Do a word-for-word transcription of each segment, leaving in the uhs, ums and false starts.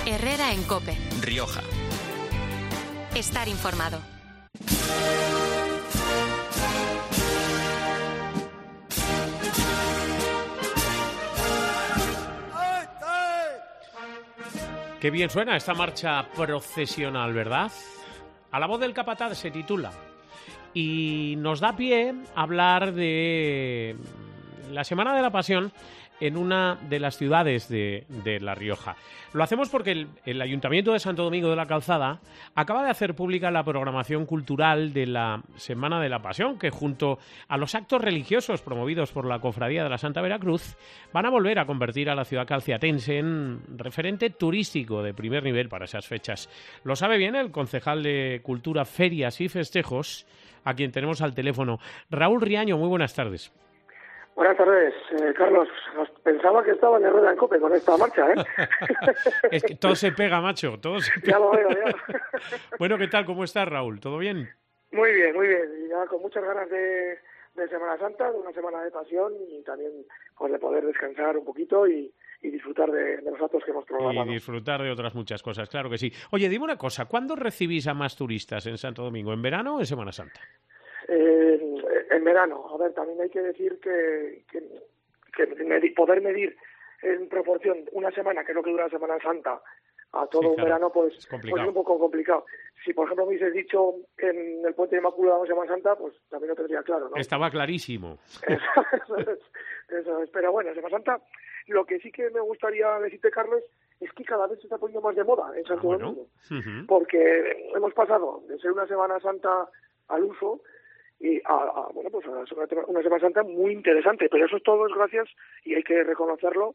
Herrera en COPE. Rioja. Estar informado. Qué bien suena esta marcha procesional, ¿verdad? A la voz del capataz se titula. Y nos da pie a hablar de la Semana de la Pasión en una de las ciudades de, de La Rioja. Lo hacemos porque el, el Ayuntamiento de Santo Domingo de la Calzada acaba de hacer pública la programación cultural de la Semana de la Pasión, que junto a los actos religiosos promovidos por la Cofradía de la Santa Veracruz van a volver a convertir a la ciudad calciatense en referente turístico de primer nivel para esas fechas. Lo sabe bien el concejal de Cultura, Ferias y Festejos, a quien tenemos al teléfono. Raúl Riaño, muy buenas tardes. Buenas tardes, eh, Carlos. Pensaba que estaba en Herrera en COPE con esta marcha, ¿eh? Es que todo se pega, macho, todo se pega. Ya lo veo, ya. Bueno, ¿qué tal? ¿Cómo estás, Raúl? ¿Todo bien? Muy bien, muy bien. Y ya con muchas ganas de, de Semana Santa, de una semana de pasión y también pues, de poder descansar un poquito y, y disfrutar de, de los actos que hemos programado. Y disfrutar de otras muchas cosas, claro que sí. Oye, dime una cosa, ¿cuándo recibís a más turistas en Santo Domingo? ¿En verano o en Semana Santa? Eh, en verano. A ver, también hay que decir que, que, que medir, poder medir en proporción una semana, que es lo que dura la Semana Santa, a todo sí, un claro. verano, pues es, pues es un poco complicado. Si, por ejemplo, me hubieses dicho en el Puente de Inmaculada o Semana Santa, pues también lo tendría claro, ¿no? Estaba clarísimo. Eso, eso, es, eso es. Pero bueno, Semana Santa, lo que sí que me gustaría decirte, Carlos, es que cada vez se está poniendo más de moda en Santo ah, bueno. Domingo. Uh-huh. Porque hemos pasado de ser una Semana Santa al uso y a, a bueno pues a una Semana Santa muy interesante, pero eso es todo es gracias, y hay que reconocerlo,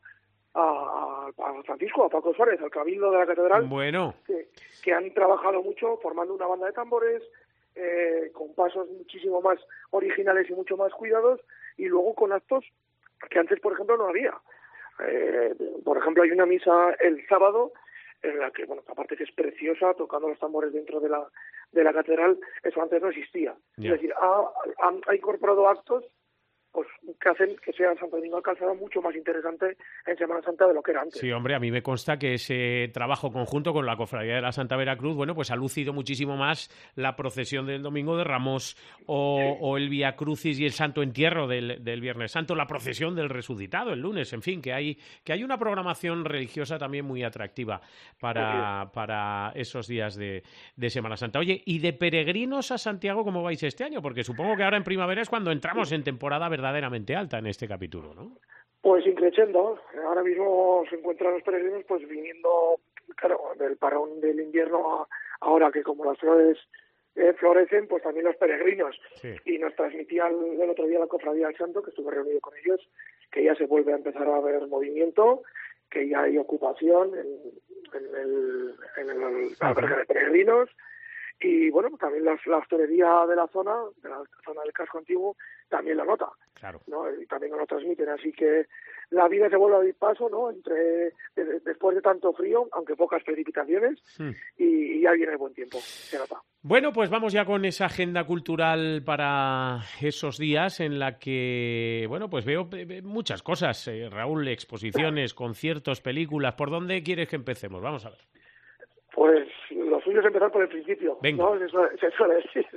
a, a Francisco, a Paco Suárez, al Cabildo de la Catedral, bueno. que, que han trabajado mucho formando una banda de tambores, eh, con pasos muchísimo más originales y mucho más cuidados, y luego con actos que antes, por ejemplo, no había. Eh, por ejemplo, hay una misa el sábado en la que, bueno, aparte que es preciosa, tocando los tambores dentro de la de la catedral, eso antes no existía. Yeah. Es decir, ha, ha, ha incorporado actos pues que hacen que sea Santo Domingo de la Calzada mucho más interesante en Semana Santa de lo que era antes. Sí, hombre, a mí me consta que ese trabajo conjunto con la Cofradía de la Santa Veracruz, bueno, pues ha lucido muchísimo más la procesión del Domingo de Ramos o, sí. o el Vía Crucis y el Santo Entierro del, del Viernes Santo, la procesión del Resucitado el lunes, en fin, que hay que hay una programación religiosa también muy atractiva para, sí. para esos días de, de Semana Santa. Oye, ¿y de peregrinos a Santiago cómo vais este año? Porque supongo que ahora en primavera es cuando entramos en temporada verdad verdaderamente alta en este capítulo, ¿no? Pues increciendo. Ahora mismo se encuentran los peregrinos pues viniendo, claro, del parón del invierno a ahora que como las flores eh, florecen, pues también los peregrinos. Sí. Y nos transmitía el, el otro día la Cofradía del Santo, que estuve reunido con ellos, que ya se vuelve a empezar a ver movimiento, que ya hay ocupación en, en el, en el albergue de peregrinos. Y bueno, también la, la hostelería de la zona, de la zona del casco antiguo, también lo nota, claro. ¿no? Y también nos lo transmiten, así que la vida se vuelve a abrir paso, ¿no? Entre de, después de tanto frío, aunque pocas precipitaciones, sí. y, y ya viene el buen tiempo, se nota. Bueno, pues vamos ya con esa agenda cultural para esos días en la que, bueno, pues veo muchas cosas, eh, Raúl, exposiciones, conciertos, películas. ¿Por dónde quieres que empecemos? Vamos a ver. Pues lo suyo es empezar por el principio, Venga. ¿no? Eso se suele decir.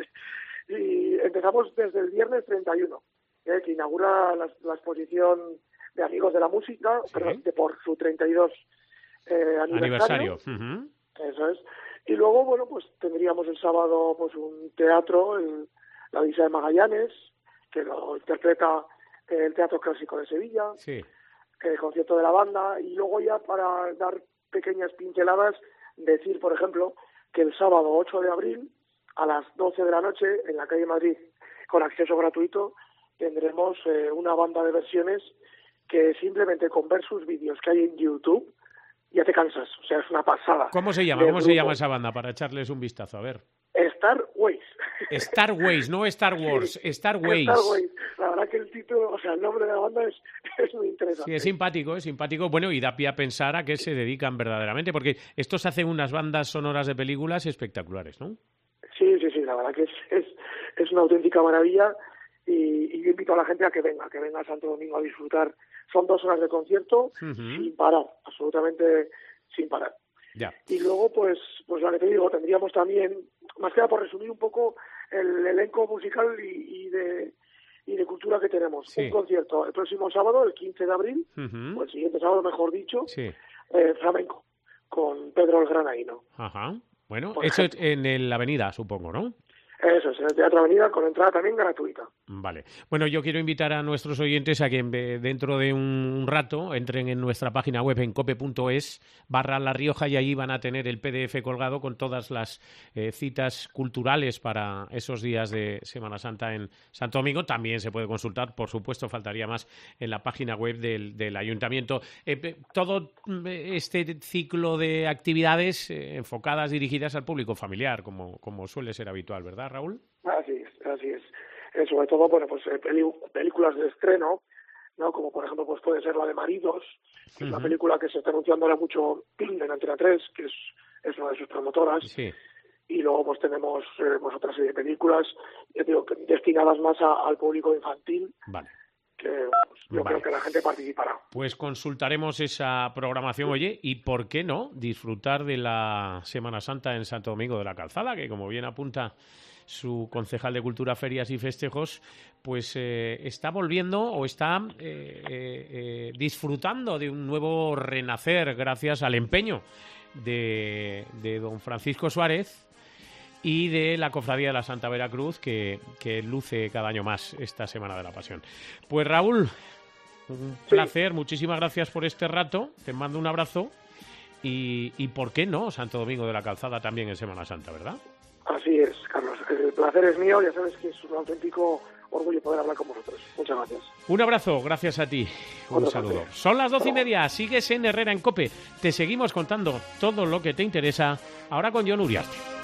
Y empezamos desde el viernes treinta y uno, ¿eh? Que inaugura la, la exposición de Amigos de la Música, ¿sí? Pero de por su treinta y dos eh, aniversario. aniversario. Uh-huh. Eso es. Y luego, bueno, pues tendríamos el sábado pues un teatro, el, la Odisea de Magallanes, que lo interpreta el Teatro Clásico de Sevilla, sí. El concierto de la banda, y luego ya para dar pequeñas pinceladas, decir, por ejemplo, que el sábado ocho de abril, a las doce de la noche, en la calle Madrid, con acceso gratuito, tendremos eh, una banda de versiones que simplemente con ver sus vídeos que hay en YouTube, ya te cansas. O sea, es una pasada. ¿Cómo se llama? ¿Cómo grupo. se llama esa banda? Para echarles un vistazo, a ver. Starways. Starways, no Star Wars, sí, Starways. Starways. La verdad que el título, o sea, el nombre de la banda es, es muy interesante. Sí, es simpático, es simpático. Bueno, y da pie a pensar a qué se dedican verdaderamente, porque estos hacen unas bandas sonoras de películas espectaculares, ¿no? Sí, sí, sí, la verdad que es, es, es una auténtica maravilla, y, y yo invito a la gente a que venga, que venga a Santo Domingo a disfrutar. Son dos horas de concierto, uh-huh. sin parar, absolutamente sin parar. Ya. Y luego, pues, pues lo que te digo, tendríamos también, más que nada por resumir un poco el elenco musical y, y de y de cultura que tenemos. Sí. Un concierto el próximo sábado, el quince de abril, uh-huh. o el siguiente sábado, mejor dicho, sí. eh, flamenco, con Pedro el Granaíno. Ajá. Bueno, por eso ejemplo. En el Avenida, supongo, ¿no? Eso es, en el Teatro Avenida, con entrada también gratuita. Vale. Bueno, yo quiero invitar a nuestros oyentes a que dentro de un rato entren en nuestra página web en cope punto es barra La Rioja y allí van a tener el P D F colgado con todas las eh, citas culturales para esos días de Semana Santa en Santo Domingo. También se puede consultar, por supuesto, faltaría más, en la página web del, del Ayuntamiento. Eh, todo este ciclo de actividades eh, enfocadas, dirigidas al público familiar, como, como suele ser habitual, ¿verdad, Raúl? Así es, así es. Eh, sobre todo, bueno, pues eh, peli películas de estreno, ¿no? Como por ejemplo, pues puede ser la de Maridos, que uh-huh. es una película que se está anunciando ahora mucho en Antena tres, que es, es una de sus promotoras. Sí. Y luego pues tenemos eh, pues, otra serie de películas, yo digo, destinadas más a, al público infantil. Vale. Que pues, yo vale. creo que la gente participará. Pues consultaremos esa programación, oye, y por qué no disfrutar de la Semana Santa en Santo Domingo de la Calzada, que como bien apunta su concejal de Cultura, Ferias y Festejos, pues eh, está volviendo o está eh, eh, disfrutando de un nuevo renacer gracias al empeño de, de don Francisco Suárez y de la Cofradía de la Santa Veracruz, que, que luce cada año más esta Semana de la Pasión. Pues Raúl, un placer, sí. Muchísimas gracias por este rato, te mando un abrazo y, y ¿por qué no? Santo Domingo de la Calzada también en Semana Santa, ¿verdad? Así es, Carlos. El placer es mío, ya sabes que es un auténtico orgullo poder hablar con vosotros. Muchas gracias. Un abrazo, gracias a ti. Un Otro saludo. Placer. Son las doce y media, sigues en Herrera en COPE. Te seguimos contando todo lo que te interesa, ahora con Jon Uriarte.